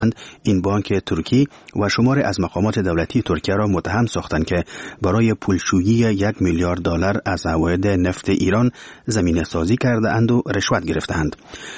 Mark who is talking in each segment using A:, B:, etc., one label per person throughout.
A: این بانک ترکی و شماری از مقامات دولتی ترکیه را متهم ساختند که برای پولشویی 1 میلیارد دلار از عواید نفت ایران زمینه سازی کرده اند و رشوت گرفتند.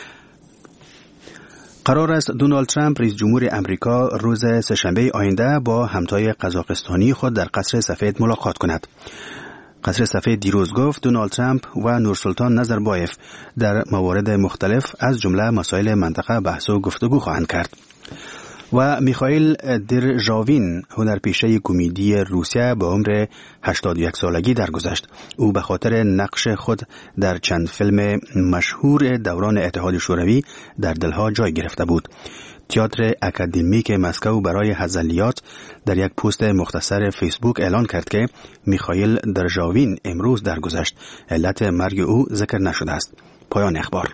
A: قرار است دونالد ترامپ رئیس جمهور امریکا روز سه‌شنبه آینده با همتای قزاقستانی خود در قصر سفید ملاقات کند. قصر سفید دیروز گفت دونالد ترامپ و نورسلطان نظربایف در موارد مختلف از جمله مسائل منطقه بحث و گفتگو خواهند کرد. و میخائیل درژاوین هنرپیشه کمدی روسیه با عمر 81 سالگی درگذشت. او به خاطر نقش خود در چند فیلم مشهور دوران اتحاد شوروی در دلها جای گرفته بود. تئاتر اکادمیک مسکو برای هزلیات در یک پست مختصر فیسبوک اعلان کرد که میخائیل درژاوین امروز درگذشت. علت مرگ او ذکر نشده است. پایان اخبار.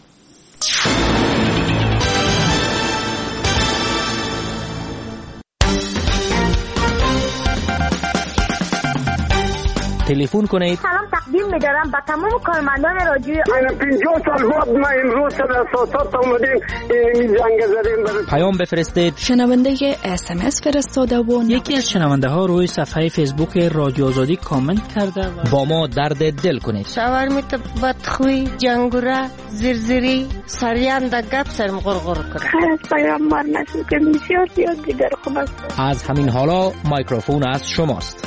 B: تلفن کنید.
C: سلام تقدیم می‌دارم به تمام کارمندان رادیو.
D: من 50 سال بعد ما امروز در اساسات اومدیم این جنگ زدیم.
B: پیام بفرستید.
E: شنونده SMS فرستاده و
F: یکی از شنونده ها روی صفحه فیسبوک رادیو آزادی کامنت کرده و
B: با ما درد دل کنید.
G: شاورمیت بدخوی جنگوره زرزری سریان در گپ سرم غرغر کنه.
C: پیامبر نشد که بسیار زیاد دیگر خوب است.
B: از همین حالا میکروفون از شماست.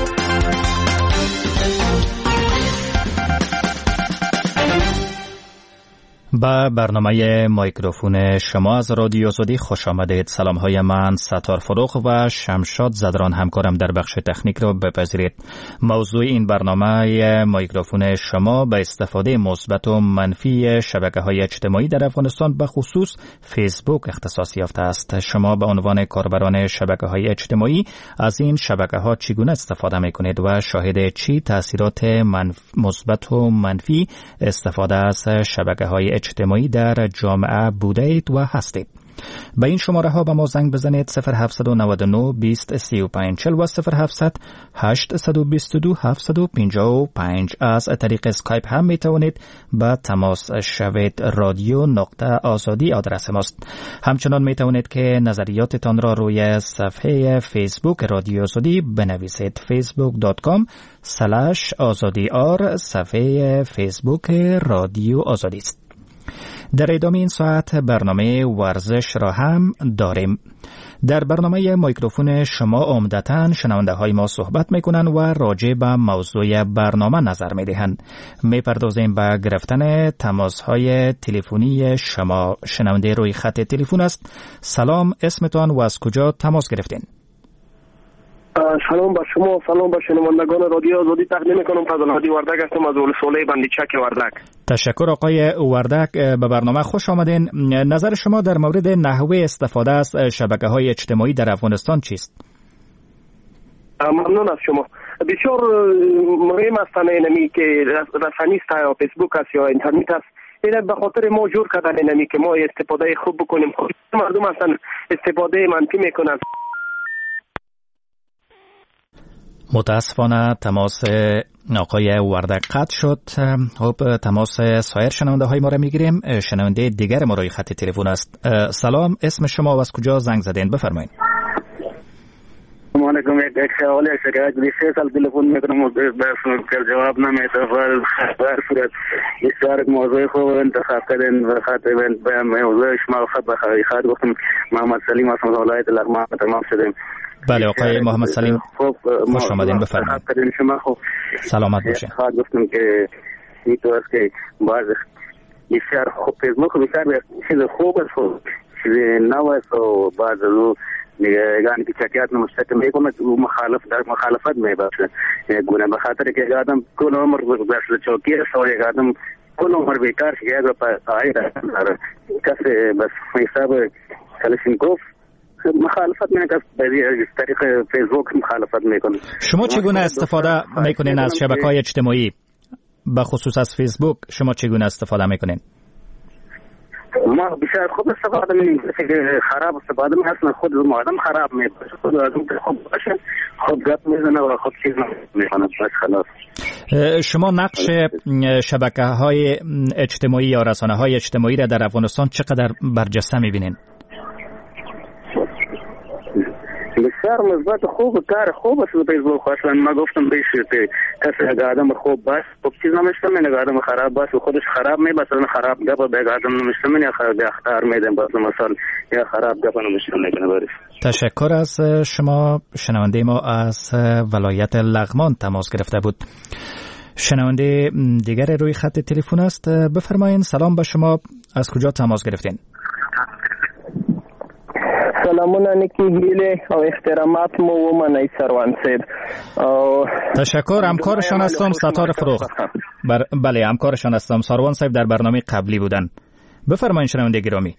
H: با برنامه میکروفون شما از رادیو آزادی خوش آمدید. سلام های من ستار فروغ و شمشاد زدران همکارم در بخش تکنیک رو بپذیرید. موضوع این برنامه میکروفون شما به استفاده مثبت و منفی شبکه‌های اجتماعی در افغانستان به خصوص فیسبوک اختصاص یافته است. شما به عنوان کاربران شبکه‌های اجتماعی از این شبکه‌ها چگونه استفاده می‌کنید و شاهد چی تاثیرات مثبت و منفی استفاده از شبکه‌های اجتماعی در جامعه بوده اید و هستید؟ به این شماره ها به ما زنگ بزنید 0799 20 35 40 و 0700 822 755. از طریق اسکایپ هم می توانید با تماس شوید. رادیو نقطه آزادی آدرس ماست. همچنان می توانید که نظریاتتان را روی صفحه فیسبوک رادیو آزادی بنویسید. facebook.com/azadi_r صفحه فیسبوک رادیو آزادی است. در ادامه این ساعت برنامه ورزش را هم داریم. در برنامه میکروفون شما عمدتاً شنونده های ما صحبت میکنن و راجع به موضوع برنامه نظر میدهند. میپردازیم به گرفتن تماس های تلفنی شما. شنونده روی خط تلفن است. سلام، اسمتان و از کجا تماس گرفتین؟
D: سلام با شما، سلام با شنوندگان رادیو آزادی. تقدیم میکنم فضل هادی وردک هستم از اولسوله بندیچک وردک.
H: تشکر آقای وردک، به برنامه خوش آمدین. نظر شما در مورد نحوه استفاده از شبکه‌های اجتماعی در افغانستان چیست؟
D: ممنون از شما. بسیار مهم است اینمی که رسانه است یا فیسبوک است یا اینترنت است. این به خاطر ما جور کردن اینمی که ما استفاده خوب بکنیم. مردم هستن استفاده منفی میکنن.
H: متاسفانه تماس آقای وردک قطع شد. خب تماس سایر شنونده های ما را میگیریم. شنونده دیگر ما روی خط تلفن است. سلام، اسم شما و از کجا زنگ زدین؟ بفرمایید.
D: السلام علیکم. یک سوال شکایت دی 3 سال تلفن میکنم در جواب نمیده. در صورت بسیار موضوع خوب انتخاب کردن و خاطر به موضوع شما خط گفتم محمد سلیم از ولایت لغمان تمام شدیم.
H: بله آقای محمد سلیم خوش آمدین، بفرمایید. سلامت باشه.
D: خواهد گفتم که اینطور که باز بسیار خوب فیسبوک بسیار چیز خوب است، چیز نو است و بعض رو نگاهی که چکیات نمشتک میکنه و مخالفت میباشه گونه به خاطر که آدم کل عمر بسر چوکی است و یک آدم کل عمر بیکار شد و پایی داره کسی بس حساب کلشنکوف مخالفت میکنه از طریق فیسبوک مخالفت میکنه.
H: شما چگونه استفاده میکنین از شبکه‌های اجتماعی به خصوص از فیسبوک؟ شما چگونه استفاده میکنین؟
D: ما بسیار خوب استفاده میکنیم. خراب استفاده میکنیم. خود آدم خراب میکنه. خود آدم خوب باشه خود گپ میزنه و خود چیز میکنه. بس خلاص.
H: شما نقش شبکه‌های اجتماعی یا رسانه‌های اجتماعی را در افغانستان چقدر برجسته میبینین؟
D: بسیار مثبت خوب کار خوب است فیسبوک. اصلا ما گفتم بهش کسی اگه آدم خوب باشه خوب چیز نمیشتمه، اگه آدم خراب باشه خودش خراب می باشه، خراب گپ به آدم نمیشتمه یا خراب اختیار میدن باشه مثلا یا خراب گپ نمیشتمه کنه.
H: تشکر از شما. شنونده ما از ولایت لغمان تماس گرفته بود. شنونده دیگر روی خط تلفن است. بفرمایید. سلام به شما. از کجا تماس گرفتین؟
I: سلامونه نیکی هیله او احترامات مو ومنی سروان صاحب.
H: تشکر. همکارشان هستم ستاره فروغ. بله همکارشان هستم. سروان صاحب در برنامه قبلی بودن. بفرمایید شنونده گرامی.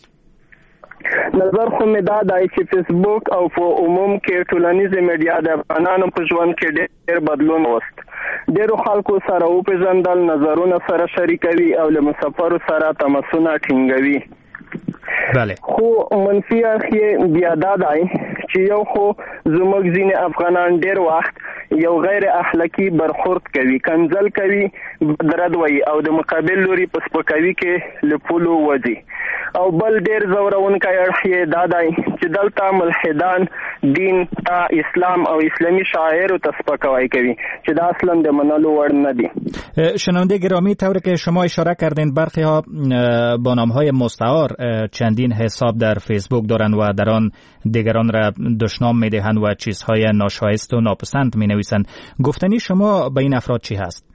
I: نظر خو می دادای چې فیسبوک او په عموم کې ټولنیزه میډیا د افغانانو په ژوند کې ډېر بدلون وست. ډېرو خلکو سره وپېژندل، نظرونه سره شریکوي او له مسافرو سره تماسونه ټینګوي.
H: بله.
I: خو منفي اړخ یې بیا دا دی چې یو خو زموږ ځینې افغانان ډېر وخت یو غیر اخلاقی برخورد کوي، کنځل کوي، بدرد وایي او د مقابل لوري په سپکاوي کې له پولو وځي. او بل ډېر ځورونکی اړخ یې دا دی چې دلته ملحدان دین ته اسلام او اسلامی شاعر ته سپکاوی کوي چې دا اصلا د منلو وړ نه دي.
H: شنونده گرامی، طوری که شما اشاره کردین برخی ها با نامهای مستعار چندین حساب در فیسبوک دارن و در آن دیگران را دشنام میدهند و چیزهای ناشایست و ناپسند می نویسند. گفتنی شما به این افراد چی هست؟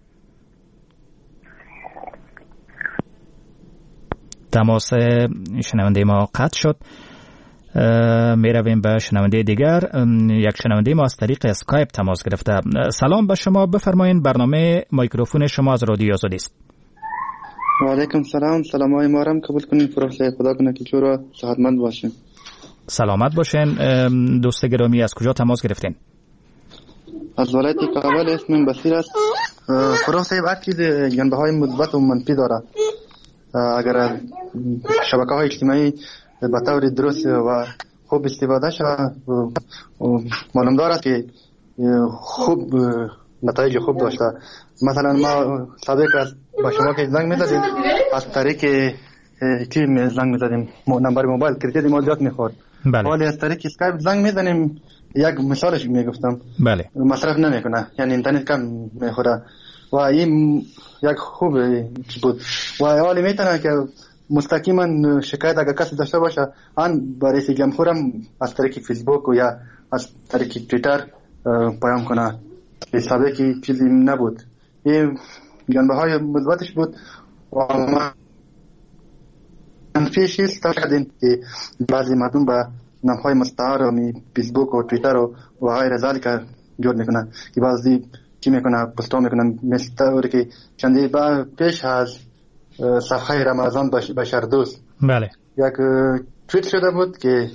H: تماس شنونده ما قطع شد. می رویم به شنونده دیگر. یک شنونده ما از طریق اسکایپ تماس گرفته. سلام به شما. بفرمایید. برنامه مایکروفون شما از رادیو آزادی است.
J: و علیکم سلام. سلامای ما را قبول کنید. فروخته خدا کنه که چورا صحتمند باشین.
H: سلامت باشین. دوست گرامی از کجا تماس گرفتین؟
J: از ولایت کابل. اسمم بصیر است. فروخ صاحب اکید جنبه های مثبت و منفی داره. اگر شبکه‌های اجتماعی به طور درست و خوب استفاده شود معلوم دارد که خوب نتایج خوب داشته. مثلا ما سابق با شما که زنگ می‌زدیم از طریق چی زنگ می‌زدیم، نمبر موبایل کریدیت مالیات می‌خورد.
H: بله.
J: ولی از طریق اسکایپ زنگ می‌زنیم. یک مثالش میگفتم.
H: بله.
J: مصرف نمیکنه، یعنی اینترنت کم می‌خوره و این یک خوب بود و حالی میتونه که مستقیما شکایت اگر کسی داشته باشه آن با رئیس جمهورم از طریق فیسبوک و یا از طریق توییتر پیام کنه. سابقی چیزی نبود. این جنبه های مثبتش بود و منفیش است که بعضی مردم با نام های مستعار و فیسبوک و توییتر و غیر ذالک جور میکنن که بعضی چی میکنه پستو میکنن مثل که چندی با پیش از صفحه رمضان بشر دوست.
H: بله.
J: یک توییت شده بود که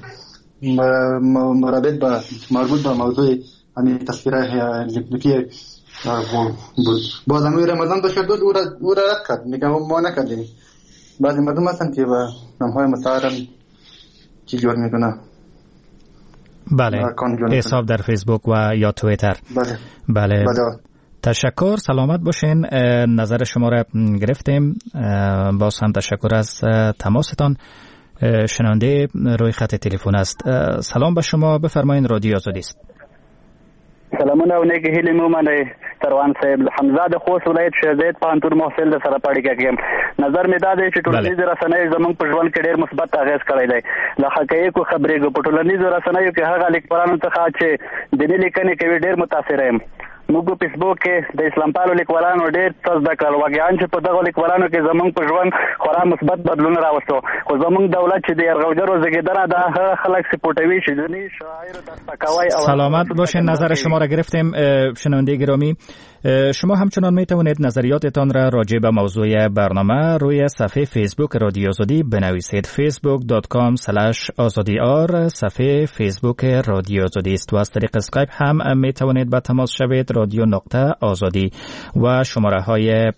J: مربوط به موضوع همین تصویره الکتریکی بود. باز همون رمضان بشر دوست او را رد کرد. میگم ما نکردیم. بعضی مردم هستن که با نامهای مستعارم چی جور میکنه.
H: بله. حساب در فیسبوک و یا توییتر. بله. تشکر. سلامت باشین. نظر شما را گرفتیم. باز هم تشکر از تماستان. شنونده روی خط تلفن است. سلام به شما. بفرمایید. رادیو آزادی است.
K: سلامونه او نیکی هیلی مومنه سروان صاحب. حمزه د خوست ولایت شهزاد پانتور محصل د سره پاړی کې نظر می دا دی چې ټولنیز رسنۍ زموږ په ژوند کې ډېر مثبت اغیز کړی دی. له حقایقو خبرېږو. په ټولنیز رسنیو کې هغه لیکوالانو څخه چې دیني لیکنې کوي ډېر متاثر یم. موږ په فیسبوک کې د اسلام پالو لیکوالانو ډېر څه زده کړل. واقعاً چې په دغه لیکوالانو کې زموږ په ژوند خورا مثبت بدلون راوستو. خو زموږ دولت چې د یرغلګرو زېږېدنه دا خلک سپورټوي چې ځینې شاعر د سپکاوی او
H: سلامت باشین. نظر شما را گرفتیم. شنونده گرامی، شما همچنان می توانید نظریاتتان را راجع به موضوع برنامه روی صفحه فیسبوک رادیو آزادی بنویسید. facebook.com/azadiar صفحه فیسبوک رادیو آزادی است و از طریق اسکایپ هم می توانید به تماس شوید. رادیو نقطه آزادی و شماره های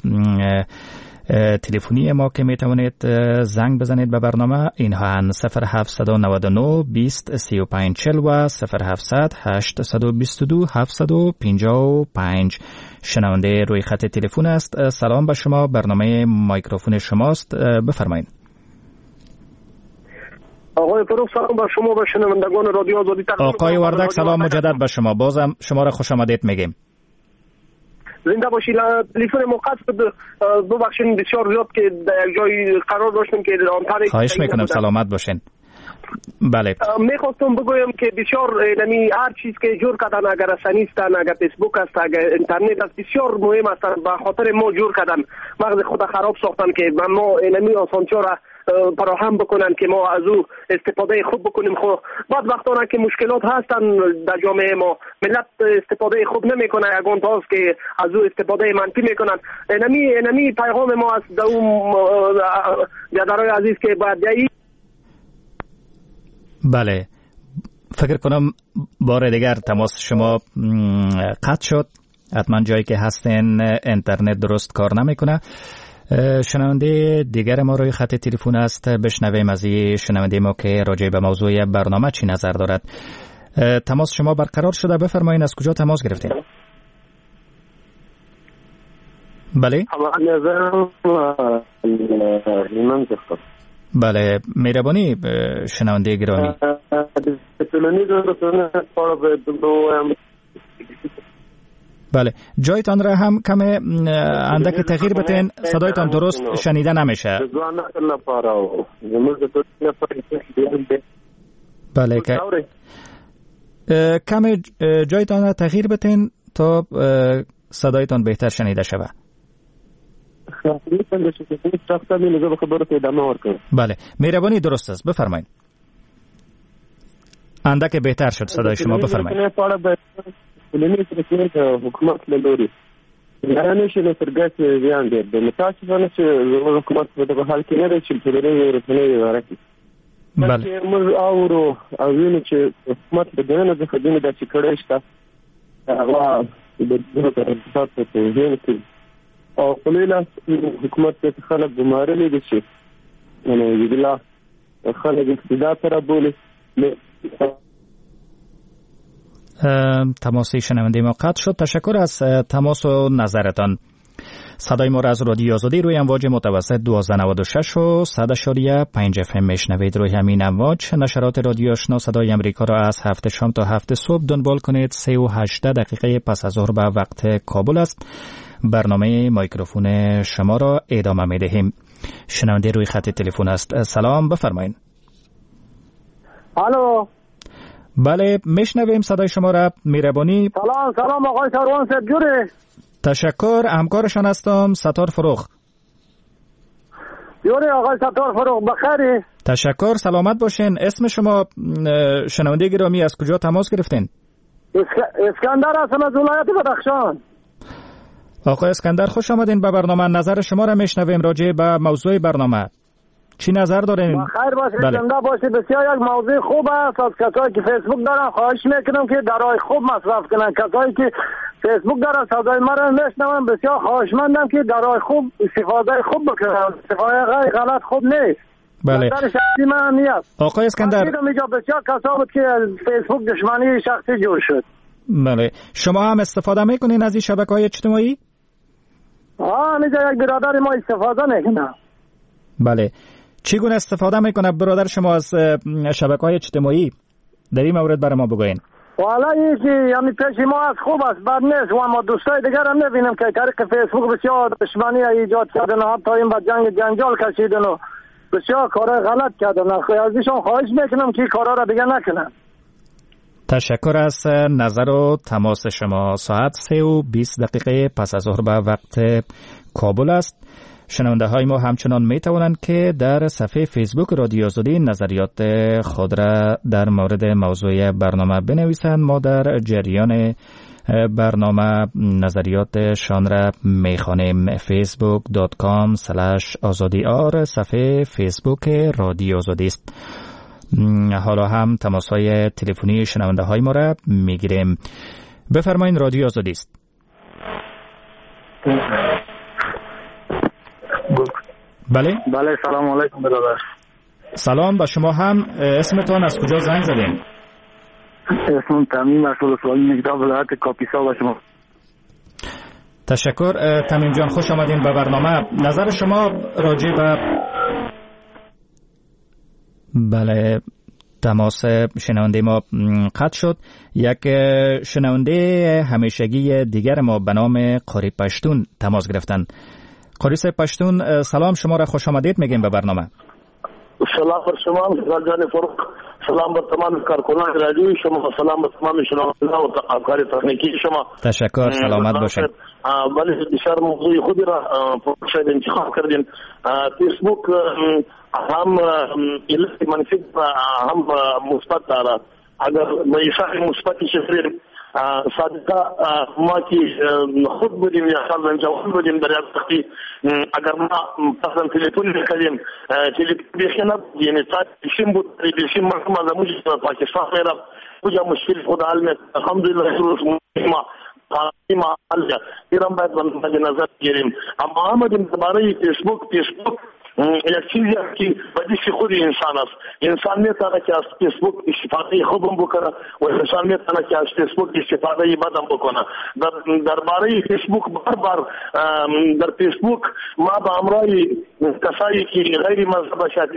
H: تلفنی ما که می توانید زنگ بزنید به برنامه اینها 0799 20 35 40 و 0700 822 755. شنونده روی خط تلفن است. سلام به شما. برنامه مایکروفون شماست. بفرمایید.
I: آقای فروخ سلام بر شما و شنوندگان رادیو آزادی.
H: آقای وردک سلام مجدد به شما، بازم شما را خوش آمدید میگیم.
I: زنده باشید. تلفن موقت ببخشید بسیار زیاد که در یک جای قرار داشتیم که
H: خواهش میکنم سلامت باشین. بله
I: میخواستم بگویم که بسیار هر چیز که جور کردن، اگر رسانه است، اگر فیسبوک است، اگر اینترنت است، بسیار مهم است. به خاطر ما جور کردن، مغز خود خراب ساختن که ما آسانتیا را فراهم بکنن که ما از او استفاده خوب بکنیم. خب بعد وقتانه که مشکلات هستن در جامعه ما، ملت استفاده خوب نمیکنه، یگان تاست که از او استفاده منفی میکنن. اینمی پیغام ما است در اون برادرای عزیز که باید
H: بله فکر کنم بار دیگر تماس شما قطع شد، حتما جایی که هستین اینترنت درست کار نمیکنه. شنونده دیگر ما روی خط تلفن است، بشنویم از شنونده ما که راجع به موضوع برنامه چی نظر دارد. تماس شما برقرار شده، بفرمایید از کجا تماس گرفتین؟ بله بله مهربانی شنونده گرامی. بله جایتان را هم کم اندک تغییر بتین، صدایتان درست شنیده نمیشه. بله که کم جایتان را تغییر بتین تا صدایتان بهتر شنیده شود. بله مهربانی درست است، بفرمایید. اندک بهتر شد صدای شما، بفرمایید.
L: حکومت لوري یعنی چې ترګه زیان دي د متاسفانه چې حکومت په دغه حال کې نه دی چې په دې رسنۍ اداره کوي. بلکې موږ اورو او وینو چې حکومت د دنیا د خدمت د چکړې شته هغه د دغه اقتصاد په توګه کې او په لیلا حکومت ته خلک ګمارلي دي چې نو یګلا خلک اقتدار سره بوله.
H: تماس شنونده ما قطع شد. تشکر از تماس و نظرتان. صدای ما را از رادیو آزادی روی امواج متوسط 1296 و 100.5 FM میشنوید. روی همین امواج نشرات رادیو آشنا صدای امریکا را از 7 شام تا 7 صبح دنبال کنید. 3:18 دقیقه پس از ظهر به وقت کابل است. برنامه میکروفون شما را ادامه میدهیم. شنونده روی خط تلفن است. سلام، بفرمایید.
I: الو.
H: بله میشنویم صدای شما را، مهربانی.
I: سلام آقای سروان صاحب جوره.
H: تشکر، همکارشان هستم ستار فروخ.
I: جوره آقای ستار فروخ، بخیری؟
H: تشکر، سلامت باشین. اسم شما شنونده گرامی از کجا تماس گرفتین؟
I: اسکندر هستم از ولایت بدخشان.
H: آقای اسکندر خوش آمدین به برنامه. نظر شما را میشنویم راجع به موضوع برنامه. چی نظر دارین؟
I: خیر باشید، زنده باشید. بسیار یک موضوع خوب است. از کسایی که فیسبوک دارن خواهش میکنم که درای خوب مصرف کنن. کسایی که فیسبوک دارن صدای ما را میشنون، بسیار خواهشمندم که درای خوب استفاده خوب بکنن. استفاده غلط خوب نیست.
H: بله.
I: نظر شخصی من نیست.
H: آقای اسکندر،
I: اینجا بسیار کسا بود که فیسبوک دشمنی شخصی جور شد.
H: بله. شما هم استفاده میکنین از این شبکه‌های اجتماعی؟
I: اینجا یک برادر ما استفاده میکنه.
H: بله. چگونه استفاده میکنه برادر شما از شبکه‌های اجتماعی؟ در این مورد برای ما بگوین.
I: والا این که یعنی پیش ما از خوب است، بد نیست. و ما دوستای دیگر هم میبینیم که طریق فیسبوک بسیار دشمنی ایجاد کردن، حتی این با جنجال کشیدن و بسیار کارهای غلط کردن. از ایشان خواهش میکنم که کارها را دیگه نکنن.
H: تشکر از نظر و تماس شما. ساعت 3:20 دقیقه پس از ظهر به وقت کابل است. شنونده های ما همچنان می توانند که در صفحه فیسبوک رادیو آزادی نظریات خود را در مورد موضوع برنامه بنویسند. ما در جریان برنامه نظریاتشان را می خوانیم. facebook.com/azadiar صفحه فیسبوک رادیو آزادی است. حالا هم تماس های تلفنی شنونده های ما را می گیریم. بفرمایید، رادیو آزادی است. بله
I: سلام علیکم برادر.
H: سلام به شما هم. اسمتون از کجا زنگ زدین؟
I: اسمم تمیم است، ولسوالی نجده ولایت کاپیسا و شما.
H: تشکر تمیم جان، خوش آمدین به برنامه. نظر شما راجع به بله، تماس شنونده ما قطع شد. یک شنونده همیشگی دیگر ما به نام قاری پشتون تماس گرفتن. قاری پشتون، سلام، شما را خوش آمدید میگیم به برنامه.
M: سلام بر شما جان فروخ، سلام بر تمام کارکنان رادیوی شما، سلام بر تمام شنوندگان و همکار تکنیکی شما.
H: تشکر، سلامت باشید.
M: ولی بسیار موضوع خودی را پروژه انتخاب کردین. فیسبوک هم علت منفی و هم مثبت دارد. اگر میشه مثبتی شفریر صادقه ما که خود بودیم یا سال جوان بودیم در وقتی اگر ما مثلا تلفن می‌کردیم تلفن بیخنه یعنی تا پیشیم بود پیشیم ما زموج پاکستان میرم کجا مشکل خود حل می الحمدلله روز ما حل ایران باید به نظر گیریم. اما آمدیم درباره فیسبوک یک چیزی است که بدیش خود انسان است. انسان میتونه که از فیسبوک استفاده خوبم بکنه و انسان میتونه که از فیسبوک استفاده بدم بکنه. درباره فیسبوک بار در فیسبوک ما به امرای کسایی که غیر مذهب شدی،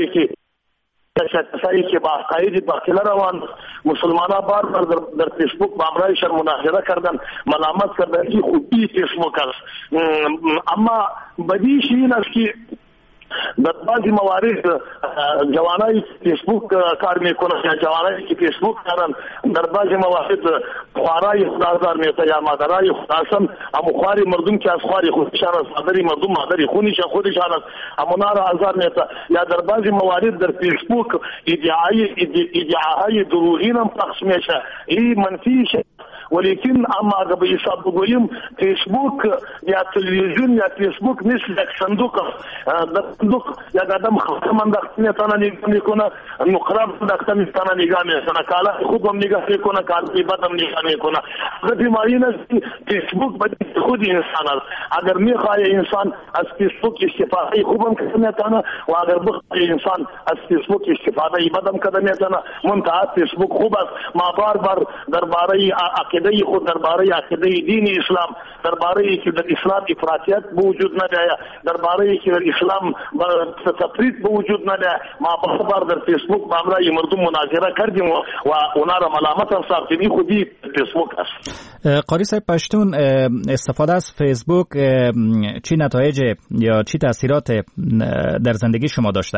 M: کسایی که با عقاید باطله روان مسلمانان بار در فیسبوک با امرایشان مناظره کردن، ملامت کردن که خوبی فیسبوک است. اما بدیش این است که در بعضی موارد جوانایی فیسبوک کار میکنن یا جوانایی که فیسبوک کارن در بعضی موارد خوارای خدازار میته یا مادرای خداسن اما خواری مردم که از خواری خودشان است، مادری مردم مادری خودشان است اما نار آزار میته یا در بعضی موارد در فیسبوک ادعاهای دروغین هم پخش میشه. این منفی شه. ولیکن اما اگر به حساب بگوییم فیسبوک یا تلویزیون یا فیسبوک مثل یک صندوق است. در صندوق یک آدم خلق مندخت میتونه نگاه میکنه، نقرب مندخت میتونه نگاه میکنه، کالا خود هم نگاه میکنه، کارتی بد هم نگاه میکنه. غفی معین است که فیسبوک بدید خود انسان است. اگر میخواه انسان از فیسبوک استفاده خوب هم کده میتونه و اگر بخواه انسان از فیسبوک استفاده بد هم کده میتونه. منتها فیسبوک خوب است. ما بار درباره عقیده خود، درباره عقیده دین اسلام، درباره که در اسلام افراطیت به وجود نداره، درباره که در اسلام تفرید به وجود نداره، ما بار در فیسبوک با امرای مردم مناظره کردیم و اونا را ملامت هم ساختیم. خودی فیسبوک است.
H: قاری صاحب پشتون، استفاده از فیسبوک چی نتایج یا چی تاثیرات در زندگی شما داشته؟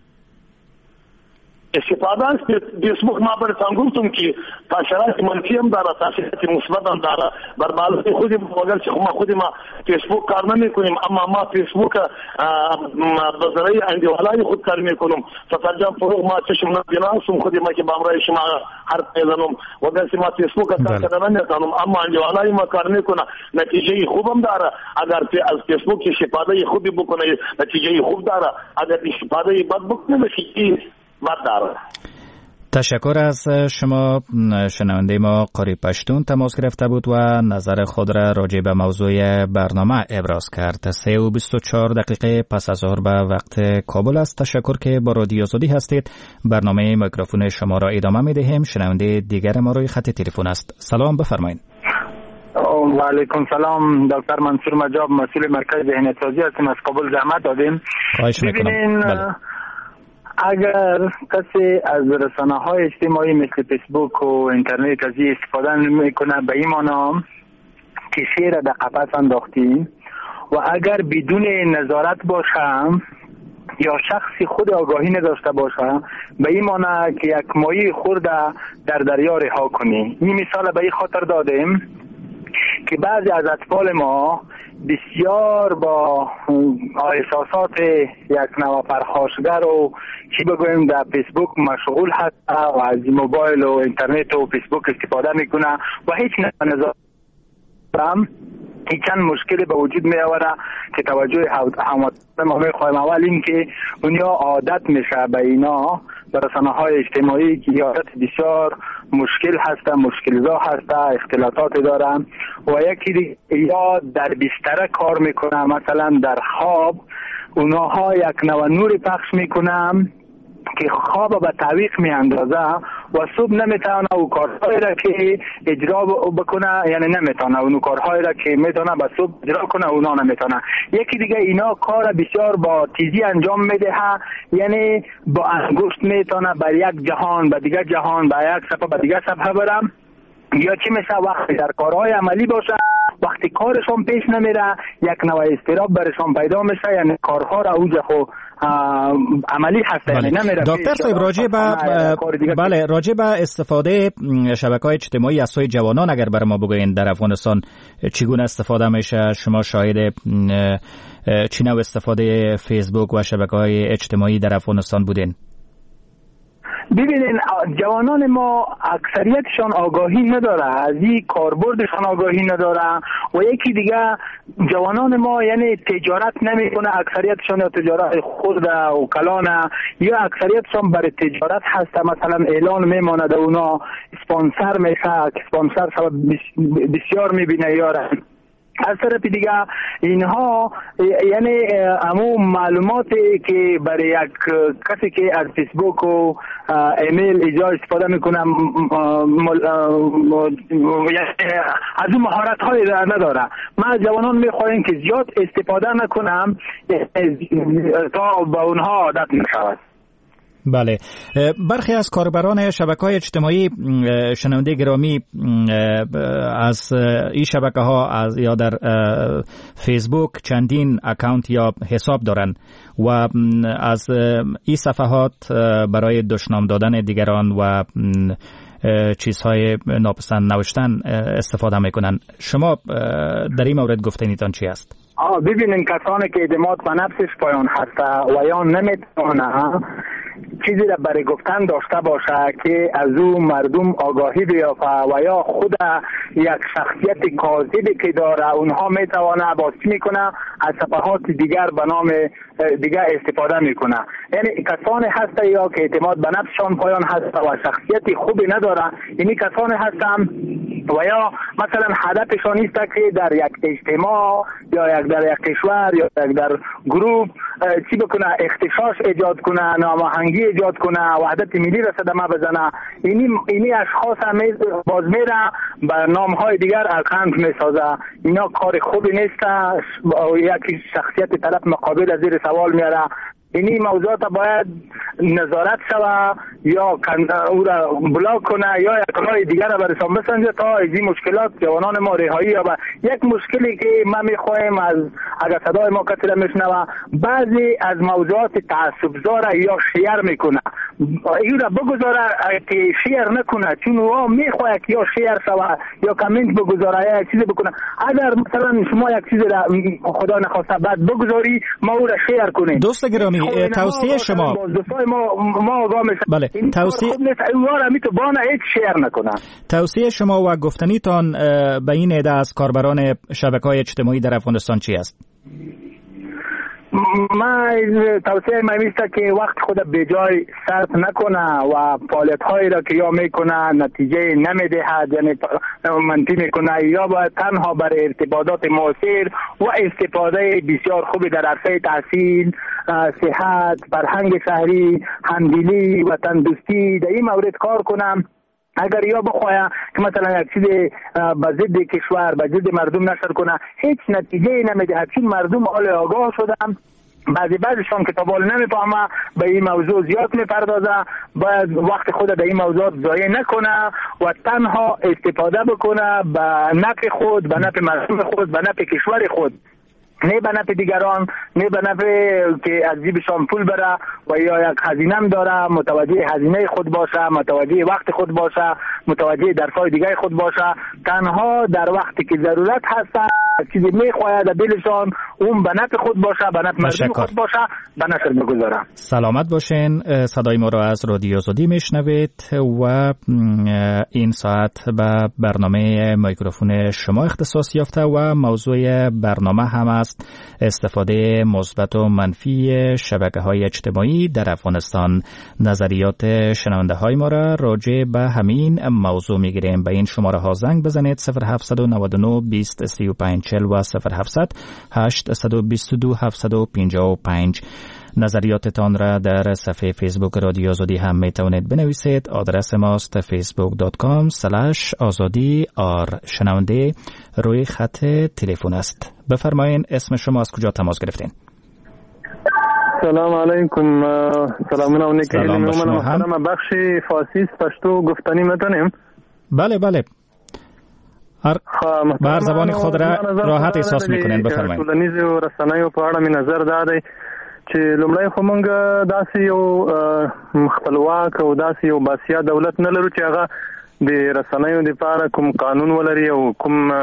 M: استفاده از فیسبوک ما براتون گفتم که تاثیرات منفی هم داره، تاثیرات مثبت هم داره. بر بالای خودم مگر که ما خودم فیسبوک کار نمیکنیم اما ما فیسبوک به ذریعه اندیوالای خود کار میکنم. فترجم فروغ ما چشم نبیناسم خودم که با امرای شما حرف میزنم و گرچه ما فیسبوک کار کردن نمیکنم اما اندیوالای ما کار میکنه، نتیجه خوبم داره. اگر از فیسبوک استفاده خوبی بکنه نتیجه خوب داره، اگر استفاده بد بکنه نتیجه
H: تشکر از شما. شنونده ما قاری پشتون تماس گرفته بود و نظر خود را راجع به موضوع برنامه ابراز کرد. 3:24 پس از ظهر به وقت کابل است. تشکر که با رادیو آزادی هستید. برنامه میکروفون شما را ادامه میدهیم. شنونده دیگر ما روی خط تلفن است. سلام، بفرمایید.
N: و علیکم سلام. دکتر منصور مجاب، مسئول مرکز ذهنیت‌سازی هستیم، از کابل زحمت دادیم.
H: خواهش میکنم.
N: اگر کسی از رسانه‌های اجتماعی مثل فیسبوک و اینترنت از این استفاده میکنه به این معنا که شیر در قفس انداختیم و اگر بدون نظارت باشه یا شخصی خود آگاهی نداشته باشه به این معنا که یک ماهی خورده در دریا رها کنی. این مثال به این خاطر دادیم که بعضی از اطفال ما بسیار با احساسات یک نوع پرخاشگر و چی بگویم در فیسبوک مشغول هست و از موبایل و اینترنت و فیسبوک استفاده میکنه و هیچ نظر چند مشکلی به وجود می آوره که توجه هموطنان ما میخوایم. اول این که اونیا عادت میشه به اینا به رسانه‌های اجتماعی که عادت بسیار مشکل هسته، مشکل‌زا هسته، اختلاطات دارن و یکی دیگه یا در بستر کار میکنه، مثلا در خواب اونها یک نوع نور پخش میکنن که خواب به تعویق می اندازه و صبح نمیتونه او کارهایی را که اجرا بکنه، یعنی نمیتونه اون کارهایی را که میتونه به صبح اجرا کنه اونا نمیتونه. یکی دیگه اینا کار بسیار با تیزی انجام میده، یعنی با انگشت میتونه بر یک جهان به دیگه جهان، به یک صفحه به دیگه صفحه برم، یا چی میشه وقتی در کارهای عملی باشه وقتی کارشون پیش نمیره یک نوع اضطراب برشون پیدا میشه، یعنی کارها را اوج خو عملی هست.
H: بله.
N: یعنی نمیره.
H: دکتر صاحب راجع به استفاده شبکه‌های اجتماعی از سوی جوانان اگر برای ما بگوین در افغانستان چگونه استفاده میشه؟ شما شاهد چی نوع استفاده فیسبوک و شبکه‌های اجتماعی در افغانستان بودین؟
N: ببینین جوانان ما اکثریتشان آگاهی نداره، از این کاربردشان آگاهی نداره و یکی دیگه جوانان ما یعنی تجارت نمیکنه، اکثریتشان یا تجارت خرد و کلانه یا اکثریتشان برای تجارت هست، مثلا اعلان میمانه در اونا اسپانسر میشه، اسپانسر بسیار میبینه یارن. از طرف دیگه اینها یعنی همون معلوماتی که برای یک کسی که از فیسبوک و ایمیل ایجا استفاده میکنه از اون مهارت های نداره. ما جوانان میخواهیم که زیاد استفاده نکنم تا با اونها عادت نشود.
H: بله، برخی از کاربران شبکه‌های اجتماعی شنونده گرامی از این شبکه‌ها یا در فیسبوک چندین اکانت یا حساب دارن و از این صفحات برای دشنام دادن دیگران و چیزهای ناپسند نوشتن استفاده میکنن. شما در این مورد گفتنیتان چی است؟
N: ببینین کسانی که اعتماد به نفسش پایان هست و یا نمیتونه چیزی را برای گفتن داشته باشه که از او مردم آگاهی بیافته و یا خود یک شخصیت کاذبی که داره اونها میتونه باز میکنه از صفحات دیگر به نام دیگر استفاده میکنه. یعنی کسانی هست یا که اعتماد به نفسشان پایان هست و شخصیت خوبی نداره، یعنی کسانی هستن و یا مثلا هدفشان نیست که در یک اجتماع یا در یک کشور یا در گروه چی بکنه، اختشاش ایجاد کنه، ناماهنگی ایجاد کنه، وحدت ملی را صدمه بزنه. اینی اشخاص هم باز میره به نامهای دیگر اکانت میسازه. اینا کار خوبی نیست، یک شخصیت طرف مقابل از زیر سوال میاره. اینی موضوعات باید نظارت شوه یا او را بلاک کنه یا یک راه دیگر را برسان بسنجه تا از این مشکلات جوانان ما رهایی یابه. یک مشکلی که ما میخوایم از اگر صدای ما کسی را میشنوه، بعضی از موضوعات تعصب‌زا یا شیر میکنه، این را بگذاره که شیر نکنه، چون او میخواه که یا شیر شوه یا کامنت بگذاره یا چیزی بکنه. اگر مثلا شما یک چیزی را خدا نخواسته بعد بگذاری ما او را شیر کنیم.
H: دوست گرامی، توصیه شما
N: بله
H: توصیه شما و گفتنیتان به این عده از کاربران شبکه‌های اجتماعی در افغانستان چی است؟
N: ما توصیه من میسته که وقت خود به جای صرف نکنه و فعالیت هایی را که یا میکنه نتیجه نمیدهد، یعنی منفی میکنه، یا باید تنها برای ارتباطات موثر و استفاده بسیار خوبی در عرصه تحصیل، صحت، فرهنگ شهری، همدلی و تندرستی در این مورد کار کنم. اگر یا بخواه که مثلا یک چیز به ضد کشور به ضد مردم نشر کنه، هیچ نتیجه نمیده، چون مردم حال آگاه شدن. بعضیشان که تا نمیفهمه به این موضوع زیاد میپردازه، باید وقت خود در این موضوع ضایع نکنه و تنها استفاده بکنه به نفع خود، به نفع مردم خود، به نفع کشور خود، نه به نفع دیگران، نه به نفع که از جیبشان پول بره و یا یک هزینه داره، متوجه هزینه خود باشه، متوجه وقت خود باشه، متوجه درس‌های دیگه خود باشه. تنها در وقتی که ضرورت هست چیزی میخواهد دلشان اون به نفع خود باشه، به نفع مردم خود باشه، به نشر بگذاره.
H: سلامت باشین. صدای ما را از رادیو آزادی میشنوید و این ساعت به برنامه میکروفون شما اختصاص یافته و موضوع برنامه هم است استفاده مثبت و منفی شبکه‌های اجتماعی در افغانستان. نظریات شنونده های ما را راجع به همین موضوع میگیریم. به این شماره ها زنگ بزنید 0799 20 35 040 و 0700 822 755. نظریاتتان را در صفحه فیسبوک رادیو آزادی هم می توانید بنویسید. آدرس ماست facebook.com/azadi. شنونده روی خط تلفن است. بفرمایید اسم شما از کجا تماس گرفتین؟
I: سلام علیکم. سلامونه و نیکی.
H: سلام به شما هم.
I: من بخش فارسی پشتو گفتنی میتونیم؟
H: بله بله. بر زبان خود را راحت احساس میکنین. بفرمایید.
I: ټولنیز او رسنیو په اړه می نظر دادی چې لومړی خو مونږ داسې یو خپلواک او داسې یو باسیا دولت نه لرو چې هغه د رسنیو لپاره کوم قانون ولري او کوم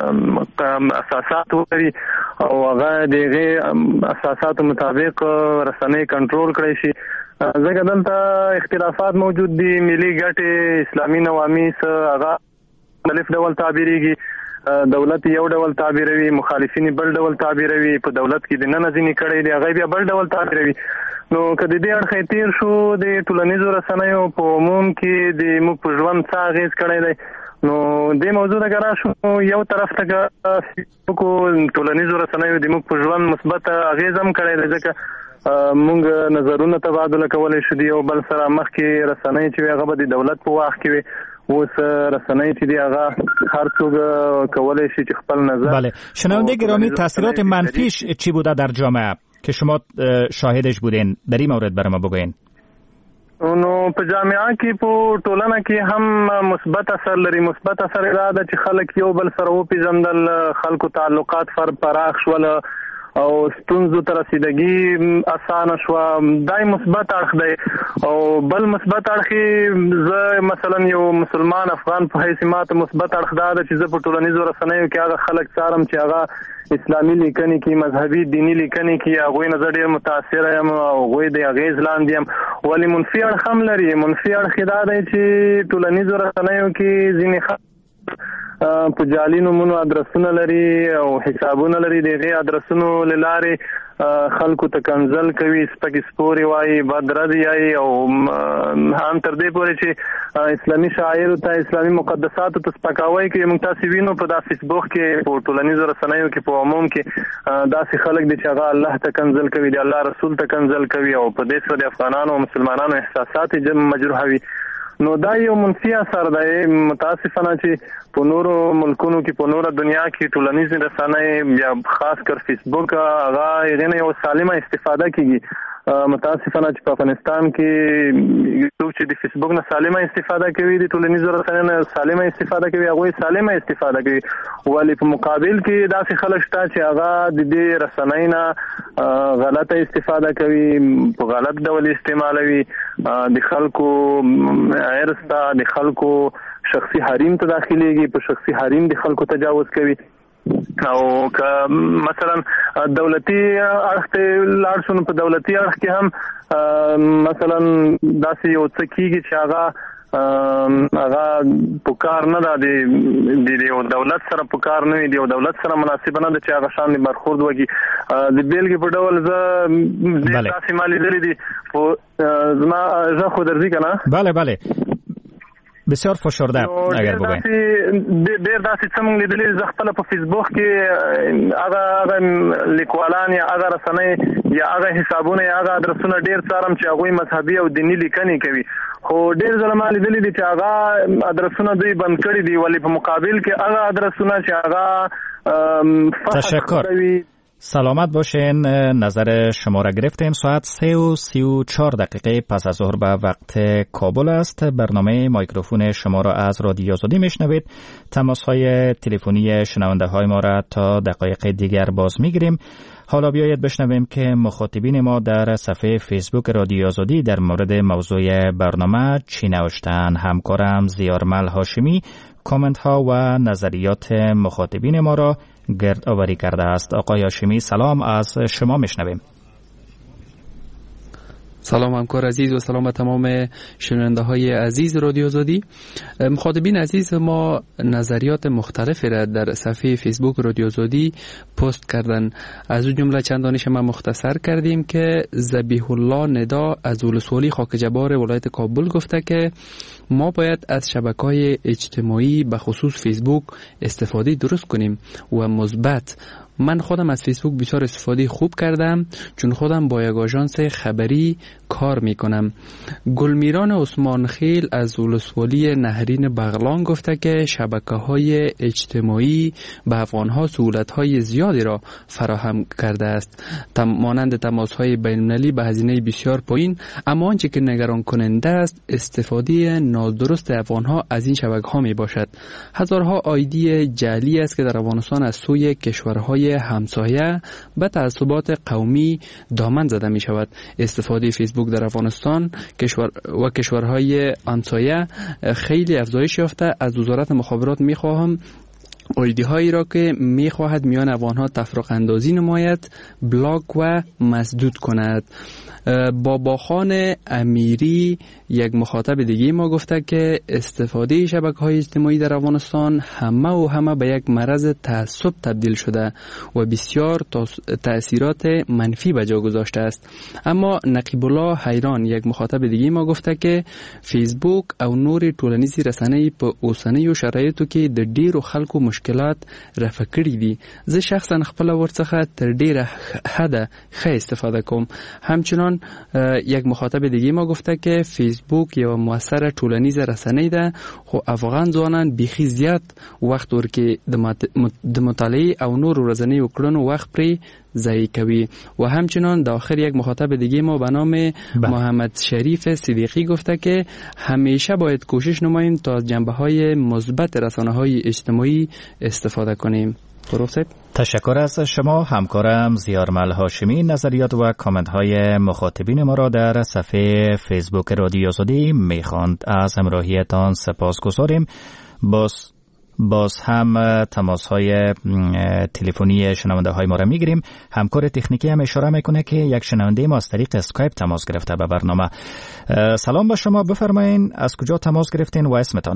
I: اساسات ولري او هغه دغه اساسات مطابق رسنۍ کنټرول کړی شي. ځکه دلته اختلافات موجود دي. ملي ګټې اسلامي نوامیس هغه مختلف ډول تعبیرېږي. دولت یو ډول تعبیروي، مخالفین بل ډول تعبیروي. په دولت کې د نن ځینې کړي دی هغه بیا بل ډول تعبیروي. نو کله دې اړخې تیر شو د ټولنیزو رسنیو په عموم کې د موږ په ژوند څه اغېز کړی دی. نو دې موضوع ته راشو یو طرف ته کو ټولنیزو رسنیو د موږ په ژوند مثبت اغېز هم کړی دی ځکه موږ نظرونه تبادله کولای شو دی او بل سره مخکې رسنۍ چې هغه به د دولت په واخ کې وي اوس رسنۍ چې دی هغه هر څوک کولای شي چې خپل نظر.
H: بله شنونده گرامی تاثیرات منفیش چی بوده در جامعه که شما شاهدش بودین در این مورد برام بگوین؟
I: نو په جامعه کې په ټولنه کې هم مثبت اثر لري. مثبت اثر دا چې خلک یو بل سره وپېژندل، خلکو تعلقات پراخ شول او ستونزو ته رسیدګي اسانه شو. دای مثبت اړخ دی او بل مثبت اړخ زه مثلا یو مسلمان افغان په حیث ماته مثبت اړخ دا چې زه په ټولنیزو رسنیو کې هغه خلک څارم چې هغه اسلامي لیکنې کې، مذهبي دینی لیکنې کې هغه نه ډېر متاثر یم او هغه د اغیز لاندې یم. ولی منفي اړخ هم لري. منفي اړخ دا دی چې ټولنیزو رسنیو کې ځینې په جعلي نومونو ادرسونه لري او حسابونه لري. دغه ادرسونو لاره خلکو ته کنځل کوي، سپک سپوري وایي، بدرد یایي او هم تر دې پورې چې اسلامي شاعر ته اسلامي مقدسات ته سپکاوي کوي. موږ تاسو وینو په فیسبوک کې په ټولنیزو رسنیو کې په عموم کې داسې خلک دي چې هغه الله ته کنځل کوي، د الله رسول ته کنځل کوي او په دې سره د افغانانو او مسلمانانو احساسات مجروحوي. نو دا یو منفي اثر دی. متاسفانه چې په نورو ملکونو کې په نورو دنیا کې ټولنیزې رسنۍ یا خاص کر فیسبوک هغه یې یو سالمه استفاده کوي. متاسفانه چې په افغانستان کې یو چې د فیسبوک نه سالمه استفاده کوي، د ټولنیزو رسنیو نه سالمه استفاده کوي، هغه سالمه استفاده کوي. ولی په مقابل کې داسې خلک شته چې هغه د دې رسنۍ نه غلطه استفاده کوي، په غلط ډول استعمالوي، د خلکو ارستا د خلکو شخصي حریم ته داخليږي، په شخصي حریم د خلکو تجاوز کوي. او که مثلا دولتي اړخ ته لاړ شو نو په دولتي اړخ کې هم مثلا داسې یو څه کېږي چې هغه په کار نه ده، د یو دولت سره په کار نه وي، د یو دولت سره مناسبه نه ده چې هغه شان برخورد وکړي. د بیلګې په ډول زه داسې ما لیدلي دي زما زه خو درځي که نه؟
H: بله بله بسیار فشرده اگر بگوین.
I: ډېر داسې څه موږ لیدلي زه خپله په فیسبوک کې هغه لیکوالان یا هغه رسنۍ یا هغه حسابونه یا هغه ادرسونه ډېر څارم چې هغوی مذهبي او دیني لیکنې کوي. خو ډېر ځله ما لیدلي دي چې هغه ادرسونه دوی بند کړي دي، ولی په مقابل کې هغه ادرسونه چې هغه
H: تشکر. سلامت باشین. نظر شما را گرفتیم. ساعت 3:34 پس از ظهر به وقت کابل است. برنامه مایکروفون شما را از رادیو آزادی میشنوید. تماس های تلفنی شنونده های ما را تا دقایق دیگر باز میگیریم. حالا بیایید بشنویم که مخاطبین ما در صفحه فیسبوک رادیو آزادی در مورد موضوع برنامه چی نوشتن. همکارم زیارمل هاشمی کامنت ها و نظریات مخاطبین ما را گرد آوری کرده است. آقای هاشمی سلام، از شما میشنویم.
O: سلام همکار عزیز و سلام به تمام شنونده های عزیز رادیو آزادی. مخاطبین عزیز ما نظریات مختلفی را در صفحه فیسبوک رادیو آزادی پست کردن. از اون جمله چندانش ما مختصر کردیم که ذبیح الله ندا از ولسوالی خاک جبار ولایت کابل گفته که ما باید از شبکه‌های اجتماعی به خصوص فیسبوک استفاده درست کنیم و مثبت. من خودم از فیسبوک بسیار استفاده خوب کردم چون خودم با یک آژانس خبری کار میکنم. گلمیران عثمان خیل از ولسوالی نهرین بغلان گفته که شبکه‌های اجتماعی به افغان‌ها سهولت‌های زیادی را فراهم کرده است، مانند تماس‌های بین‌المللی به هزینه بسیار پایین، اما آنچه که نگران کننده است استفاده نادرست افغان‌ها از این شبکه‌ها میباشد. هزارها آیدی جعلی است که در افغانستان از سوی کشورهای همسایه به تعصبات قومی دامن زده می شود. استفاده فیسبوک در افغانستان و کشورهای همسایه خیلی افزایش یافته. از وزارت مخابرات می خواهم ایده هایی را که می خواهد میان افغانها تفرق اندازی نماید بلاک و مسدود کند. باباخان امیری یک مخاطب دیگه ما گفته که استفاده شبکه‌های اجتماعی در افغانستان همه به یک مرض تعصب تبدیل شده و بسیار تأثیرات منفی به جا گذاشته است. اما نقیب الله حیران یک مخاطب دیگه ما گفته که فیسبوک او نور ټولنیزی رسنۍ په اوسنیو شرایطو کې د ډیرو خلکو مشکلات رفع کړي دي. زه شخصا خپل ورڅخه تر ډیره حده ښه استفاده کوم. همچنان یک مخاطب دیگه ما گفته که فیسبوک یو موثر ټولنیز رسنۍ ده، خو افغان ځوانان بیخي زیات وخت ورکې د مطالعه او نور ورځنیو کړنو وخت پرې ضایع کوي. و همچنان د آخر یک مخاطب دیگه ما به نام محمد شریف صدیقی گفته که همیشه باید کوشش نماییم تا از جنبه‌های مثبت رسانه‌های اجتماعی استفاده کنیم.
H: تشکر از شما همکارم زیارمل هاشمی. نظریات و کامنت های مخاطبین ما را در صفحه فیسبوک رادیو آزادی میخواند. از همراهیتان سپاسگزاریم. باز هم تماس های تلفنی شنونده های ما را میگیریم. همکار تکنیکی هم اشاره میکنه که یک شنونده ما از طریق اسکایپ تماس گرفته به برنامه. سلام به شما، بفرمایین از کجا تماس گرفتین و اسمتان؟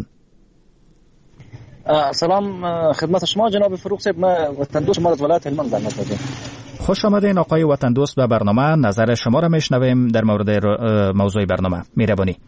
P: سلام خدمت شما جناب فروغ صاحب. ما وطن دوست شما از ولایت هلمند زحمت دادیم.
H: خوش آمدین آقای وطن دوست به برنامه. نظر شما را میشنویم در مورد موضوع برنامه. مهربانی.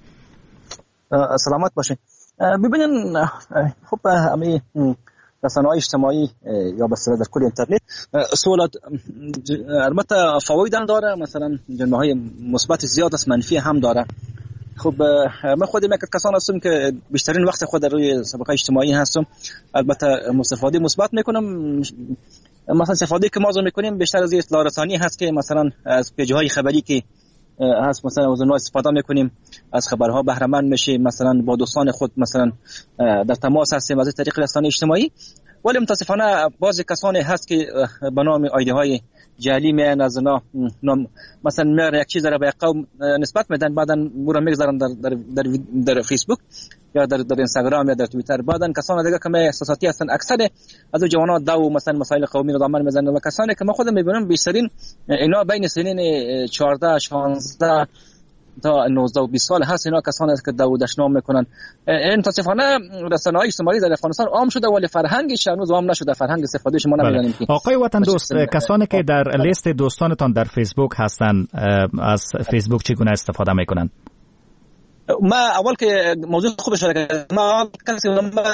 P: سلامت باشین. ببینین خب همه رسانه‌های اجتماعی یا به اصطلاح در کل اینترنت سوالات البته فواید هم داره، مثلا جنبه‌های مثبت زیاد است، منفی هم داره. خب من خودم یک کسان هستم که بیشترین وقت خود در روی شبکه‌های اجتماعی هستم. البته استفاده مثبت میکنم. مثلا استفاده که ما میکنیم بیشتر از اطلاع رسانی هست که مثلا از پیج‌های خبری که هست مثلا از اونها استفاده میکنیم، از خبرها بهره مند میشیم، مثلا با دوستان خود مثلا در تماس هستیم از طریق رسانه اجتماعی. ولی متاسفانه بعضی کسانی هست که به نام ایده های جعلی میان از اونا مثلا میان یک چیز را به قوم نسبت میدن، بعداً برو میگذارن در فیسبوک یا در اینستاگرام یا در توییتر. بعداً کسان دیگه که احساساتی هستن اکثر از جوانان دو مثلا مسائل قومی رو دامن میزنن و کسانی که ما خودم میبینم بیشترین اینا بین سنین 14 16 تا 19 و 20 سال هست. اینا کسانی است که داشنام میکنن. این متاسفانه رسانه‌های اجتماعی در افغانستان عام شده ولی فرهنگش هنوز عام نشده. فرهنگ استفادهش ما نمیدونیم.
H: آقای وطن دوست، کسانی که در لیست دوستانتان در فیسبوک هستن از فیسبوک چگونه استفاده میکنن؟
P: ما اول که موضوع خوب اشاره کردم، ما کسی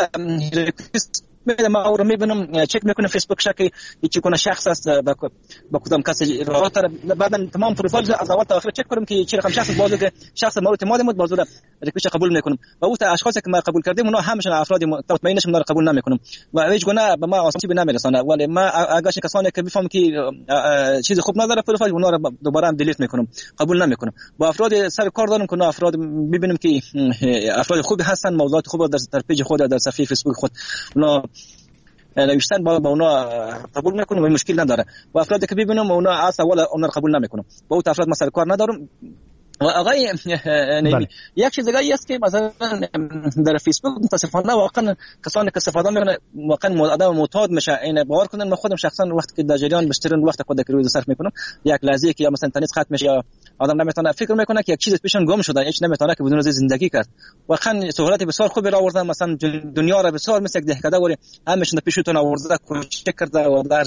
P: ما او رو میبینم چک میکنم فیسبوک شکی چی کنه شخص است با کدام کسی رابطه. بعدا تمام پروفایل از اول تا آخر چک کنم که چه رقم شخص بازو که شخص مورد مود بازو را ریکوست قبول میکنم و اون اشخاصی که ما قبول کردیم اونها همشون افراد مطمئنشون را قبول نمیکنم و هیچ گونه به ما آسیبی نمیرسونه. ولی ما اگه کسانی که بفهمم که چیز خوب نداره پروفایل اونها را دوباره دیلیت میکنم، قبول نمیکنم. با افراد سر کار دارم که افراد ببینم که افراد خوبی هستن، موضوعات خوب در پیج خود در صفحه فیسبوک خود اونا نوشتن با اونا قبول میکنم و مشکل نداره. و افرادی که ببینم اونا اصلا ولا اونا قبول نمیکنم. با اون افراد مثلا کار ندارم. و آقای نیمی یک چیز دیگه است که مثلا در فیسبوک متاسفانه واقعا کسانی که استفاده میکنن واقعا آدم معتاد میشه. این باور کنن من خودم شخصا وقتی که در جریان بیشترین وقت خود که روز صرف میکنم یک لحظه که یا مثلا اینترنت ختم میشه یا آدم نمیتونه فکر میکنه که یک چیز پیشون گم شده، هیچ نمیتونه که بدون از زندگی کرد. واقعا سهولت بسیار خوبی را آوردن، مثلا دنیا را بسیار مثل یک دهکده وری همشون پیشتون آورده کوشش کرده و در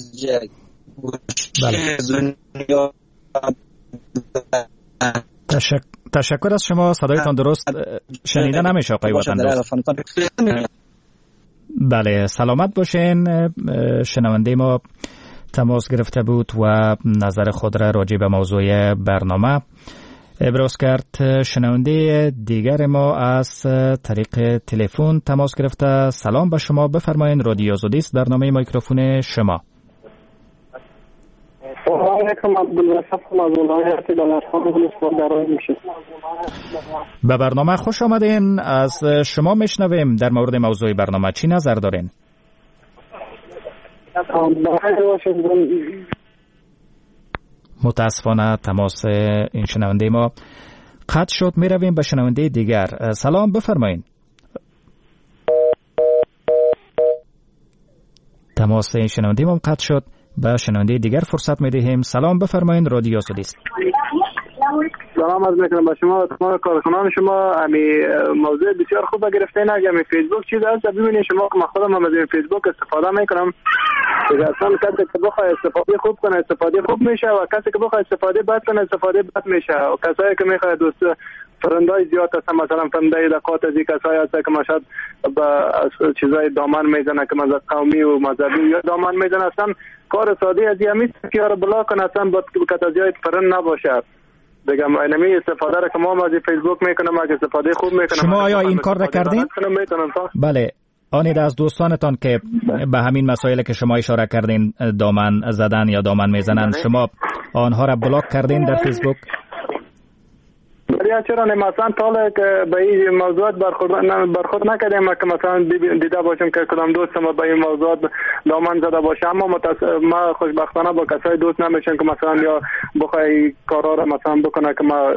P: دنیا.
H: تشکر از شما. صدایتان درست شنیده نمیشه آقای وطن دوست. بله سلامت باشین. شنونده ما تماس گرفته بود و نظر خود را راجع به موضوع برنامه ابراز کرد. شنونده دیگر ما از طریق تلفن تماس گرفته. سلام به شما، بفرمایید. رادیو آزادی است، برنامه میکروفون شما. به برنامه خوش آمدین. از شما میشنویم در مورد موضوع برنامه چی نظر دارین؟ متاسفانه تماس این شنونده ما قطع شد. می رویم به شنونده دیگر. سلام، بفرمایید. تماس این شنونده ما قطع شد. به شنونده دیگر فرصت می دهیم. سلام، بفرمایید. رادیو آزادی است.
I: سلام عرض میکنم به شما و تمام کارکنان شما. موضوع بسیار خوب گرفتین. اگه فیسبوک چیز هست ببینید شما که من خودم هم از فیسبوک استفاده میکنم. اصلا کسی که بخواد استفاده خوب کنه استفاده خوب میشه و کسی که بخواد استفاده بد کنه استفاده بد میشه. و کسایی که میخواد دوست فرندای زیاد هستن، مثلا فرندای دقات از کسایی هستن که مثلا با چیزای دامن میزنه که مثلا قومی و مذهبی یا دامن میزنه، اصلا کار ساده از همیست که رو بلاک کنه، اصلا با کتازیای فرند نباشه. بگم اینمی استفاده را که ما از فیسبوک میکنم اگه استفاده خوب میکنم.
H: شما آیا این کار را کردین؟ بله. آنید از دوستانتان که به همین مسائل که شما اشاره کردین دامن زدن یا دامن میزنن شما آنها را بلاک کردین در فیسبوک؟
I: برای چرا مثلا تا که به این موضوعات برخورد نکردیم که مثلا دیده باشیم که کدام دوست ما به این موضوعات دامن زده باشه، اما ما خوشبختانه با کسای دوست نمیشیم که مثلا یا بخوای کارا را مثلا بکنه که ما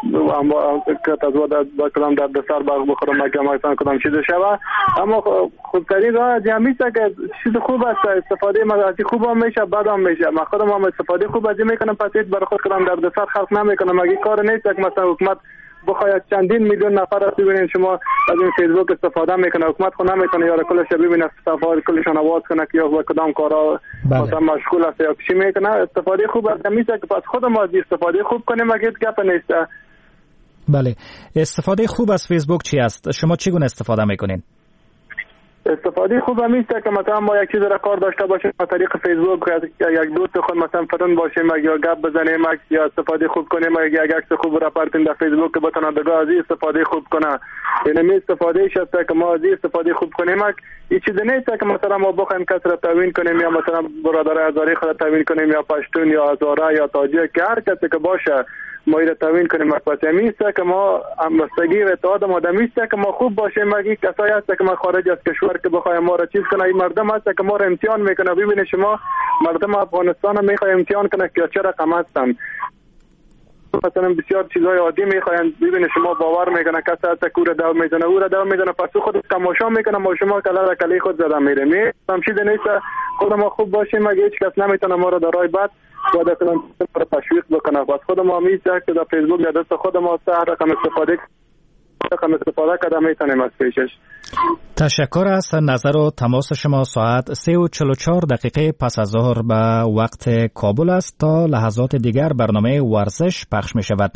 I: با کدام درد سر بخورم اگه مثلا کدام چیز شوه. اما خوبترین راه همیشه که چیز خوب است، استفاده ما از خوب هم میشه بد هم میشه. من خودم هم استفاده خوب از میکنم، پس هیچ برای خود کدام درد سر خلق نمیکنم. اگه کار نیست که مثلا حکومت بخواید چندین میلیون نفر را ببینید شما از این فیسبوک استفاده میکنه، حکومت خود نمیتونه یا کلش ببینه استفاده کلشون آواز کنه که یا با کدام کارا مثلا مشغول است یا چی میکنه. استفاده خوب از میشه که پس خودمون از استفاده خوب کنیم اگه گپ نیست.
H: بله. استفاده خوب از فیسبوک چی است؟ شما چگونه استفاده میکنین؟
I: استفاده خوب هم است که مثلا ما یک چیز را کار داشته باشیم از طریق فیسبوک، یک دوست خود مثلا فرند باشیم یا گپ بزنیم یا استفاده خوب کنیم، یا یک عکس خوب را پرتیم در فیسبوک که بتونه دیگه از استفاده خوب کنه. یعنی استفاده است که ما از استفاده خوب کنیم. این چیز نیست که مثلا ما بخوایم کس را توهین کنیم یا مثلا برادر هزاری خود توهین کنیم یا پشتون یا هزاره یا تاجیک که هر کسی که باشه ما ایره توهین کنیم. پس همیشه که ما همبستگی و اتحاد مادمیسته که ما خوب باشیم. اگه کسایی هست که ما خارج از کشور که بخوایم ما را چیز کنه، این مردم هست که ما را امتحان میکنه. ببینید شما مردم افغانستان میخواه امتحان کنه که چه رقم هستن. مثلا بسیار چیزای عادی میخواین. ببینید شما باور میکنه کسی هست که او را دو میزنه او را دو میزنه، پس خود تماشا میکنه ما شما کلا کلی خود زده میره. همچین نیست خود ما خوب باشیم. اگه هیچ کس نمیتونه ما را در راه بد باید اصلا تشویق بکنه. بس خود ما میشه که در فیسبوک یا دست خود ما هر رقم استفاده کرده میتونیم از پیشش.
H: تشکر از نظر و تماس شما. ساعت 3:44 پس از ظهر به وقت کابل است. تا لحظات دیگر برنامه ورزش پخش می شود.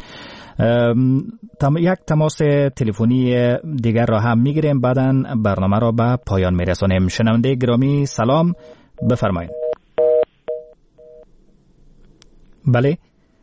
H: یک تماس تلفنی دیگر را هم می گیریم، بعداً برنامه را به پایان می رسانیم. شنونده گرامی سلام، بفرمایید. بله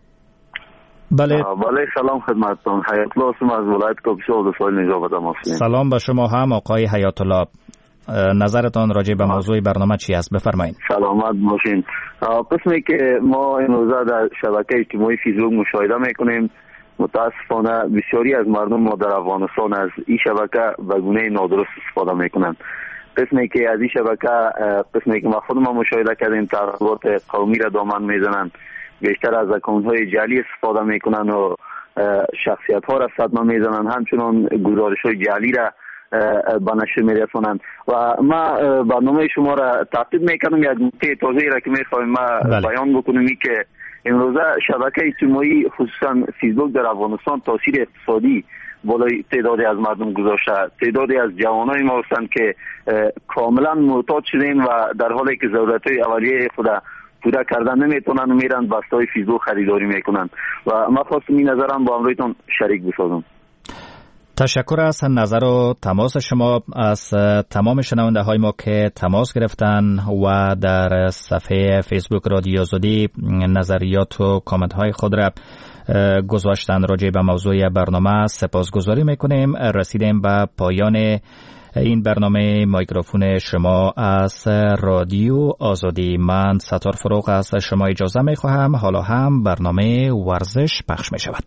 Q: سلام خدمتتون. حیات الله هستم از ولایت کاپیسا و دسوال نجابت ماسین.
H: سلام به شما هم آقای حیات الله. نظرتان راجع به موضوع برنامه چی است؟ بفرمایید.
Q: سلامت باشین. قسمی که ما این روزا در شبکه اجتماعی فیسبوک مشاهده میکنیم، متاسفانه بسیاری از مردم ما در افغانستان از این شبکه به گونه نادرست استفاده میکنند. قسمی که از این شبکه قسمی که ما خودم مشاهده کردیم تغییرات قومی را دامن میزنند، بیشتر از اکانت‌های جعلی استفاده میکنن و شخصیت ها را صدمه میزنند، همچنان گزارش های جعلی را به نشر میرسانند. و ما برنامه شما را تعقیب میکنم. یک نکته تازه‌ای را که میخوایم ما بیان بکنیم این که امروزه شبکه اجتماعی خصوصا فیسبوک در افغانستان تاثیر اقتصادی بالای تعدادی از مردم گذاشته. تعدادی از جوانای ما هستند که کاملا معتاد شدن و در حالی که ضرورت‌های اولیه خود پورا کردن نمیتونن میرن بسته‌های فیسبوک خریداری میکنن و من خواستم این نظرم با همراهتون شریک بسازم.
H: تشکر از نظر و تماس شما. از تمام شنونده های ما که تماس گرفتن و در صفحه فیسبوک رادیو آزادی نظریات و کامنت های خود را گذاشتن راجع به موضوع برنامه سپاسگزاری میکنیم. رسیدیم به پایان این برنامه میکروفون شما از رادیو آزادی. من ستار فروغ از شما اجازه میخواهم. حالا هم برنامه ورزش پخش میشود.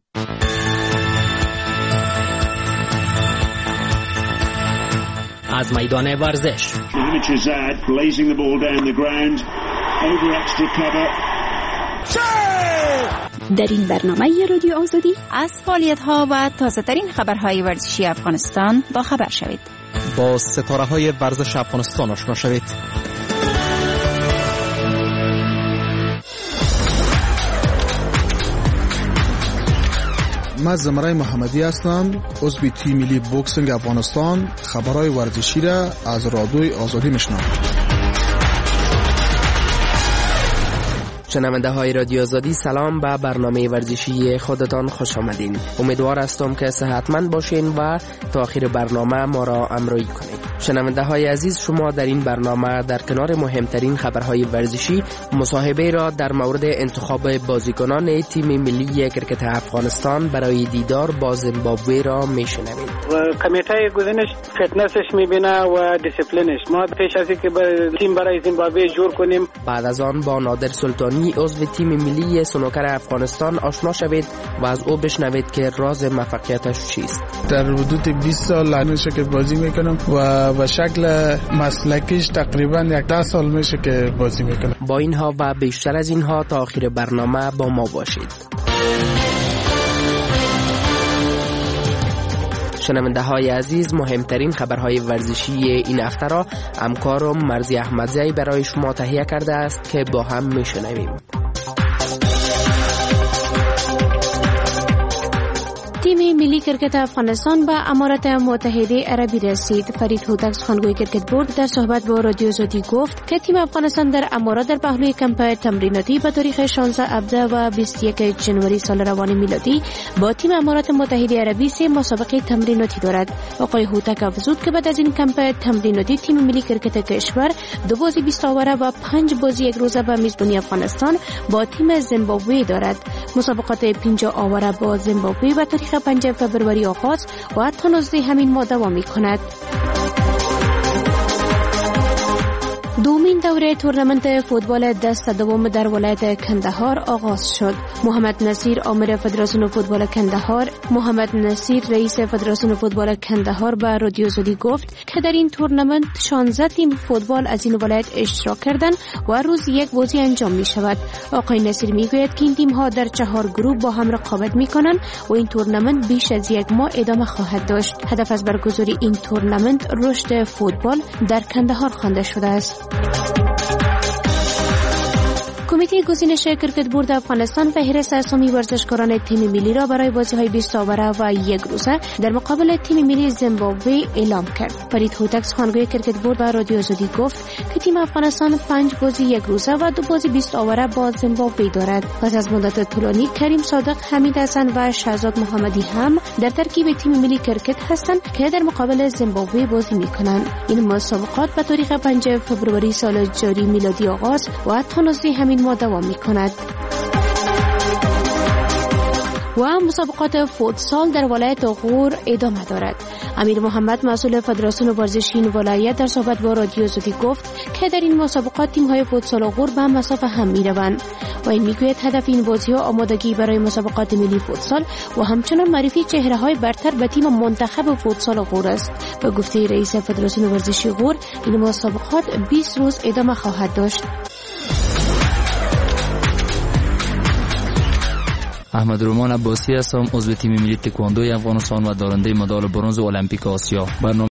B: از میدان ورزش
E: در این برنامه رادیو آزادی
R: از فعالیت‌ها و تازه‌ترین خبرهای ورزشی افغانستان با خبر شوید.
S: با ستاره‌های ورزش افغانستان آشنا شوید.
T: من زمرای محمدی هستم، عضو تیم ملی بوکسینگ افغانستان. خبرهای ورزشی را از رادیوی آزادی میشنوم.
U: شنونده های رادیو آزادی سلام، به برنامه ورزشی خودتان خوش آمدین. امیدوار هستم که صحتمند باشین و تا آخر برنامه ما را همراهی کنید. شنونده های عزیز، شما در این برنامه در کنار مهمترین خبرهای ورزشی مصاحبه را در مورد انتخاب بازیکنان تیم ملی کرکت افغانستان برای دیدار با زیمبابوه را میشنوید.
V: کمیته گزینش فیتنسش میبینه و دیسیپلینش. ما پیش از اینکه تیم برای زیمبابوه جور کنیم،
U: بعد از آن با نادر سلطانی عضو تیم ملی سنوکر افغانستان آشنا شوید و از او بشنوید که راز موفقیتش چیست.
T: در حدود 20 سال میشه که بازی میکنم و به شکل مسلکیش تقریبا 10 سال میشه که بازی میکنم.
U: با اینها و بیشتر از اینها تا آخر برنامه با ما باشید. شنونده های عزیز، مهمترین خبرهای ورزشی این هفته را همکارم مرزی احمدزی برای شما تهیه کرده است که با هم میشنویم.
W: تیم ملی کرکت افغانستان به امارات متحده عربی رسید. فرید هوتک سخنگوی کرکت بورد در صحبت با رادیو آزادی گفت که تیم افغانستان در امارات در پهلوی کمپ تمریناتی به تاریخ 16 آبان و 21 جنوری سال روان میلادی با تیم امارات متحده عربی 3 مسابقه تمریناتی دارد. آقای هوتک افزود که بعد از این کمپ تمریناتی تیم ملی کرکت کشور 2 بازی 20 آوره و 5 بازی یک روزه به میزبانی افغانستان با تیم زیمبابوه دارد. مسابقات 50 آوره با زیمبابوه به تاریخ 5 فوریه آغاز و تا 19 همین ماه دوام می‌کند. دومین دوره تورنمنت فوتبال دست دوم در ولایت کندهار آغاز شد. محمد نصیر آمر فدراسیون فوتبال کندهار، محمد نصیر رئیس فدراسیون فوتبال کندهار به رادیو آزادی گفت که در این تورنمنت 16 تیم فوتبال از این ولایت اشتراک کردند و روز یک بازی انجام می شود. آقای نصیر می گوید که این تیم ها در 4 گروه با هم رقابت می کنند و این تورنمنت بیش از یک ماه ادامه خواهد داشت. هدف از برگزاری این تورنمنت رشد فوتبال در کندهار خوانده شده است. کمیته گزینش کرکت بورد افغانستان فهرست اسامی ورزشکاران تیم ملی را برای بازی‌های 20 آوره و یک روزه در مقابل تیم ملی زیمبابوه اعلام کرد. فرید هوتک سخنگوی کرکت بورد به رادیو آزادی گفت که تیم افغانستان 5 بازی یک روزه و 2 بازی 20 آوره با زیمبابوه دارد. پس از مدت طولانی کریم صادق، حمید حسن و شهزاد محمدی هم در ترکیب تیم ملی کرکت هستند که در مقابل زیمبابوه بازی می‌کنند. این مسابقات به تاریخ 5 فوریه سال جاری میلادی آغاز و تا 19 همین ماه دوام می‌کند. و مسابقات فوتسال در ولایت غور ادامه دارد. امیر محمد مسئول فدراسیون ورزشی این ولایت در صحبت با رادیو آزادی گفت که در این مسابقات تیم‌های فوتسال غور به مسافه هم می‌روند و این میگوید هدف این بازی‌ها آمادگی برای مسابقات ملی فوتسال و همچنین معرفی چهره‌های برتر به تیم منتخب فوتسال غور است. به گفته رئیس فدراسیون ورزشی غور، این مسابقات 20 روز ادامه خواهد داشت.
A: احمد رومان عباسی هستم، عضو تیم ملی تکواندوی افغانستان و دارنده مدال برنز المپیک آسیا. برنامه